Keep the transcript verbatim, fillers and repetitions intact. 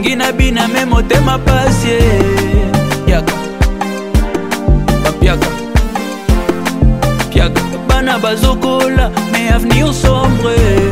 nalingi na bina me motema pasi Piaka Piaka Piaka bana bazokola me avenir sombre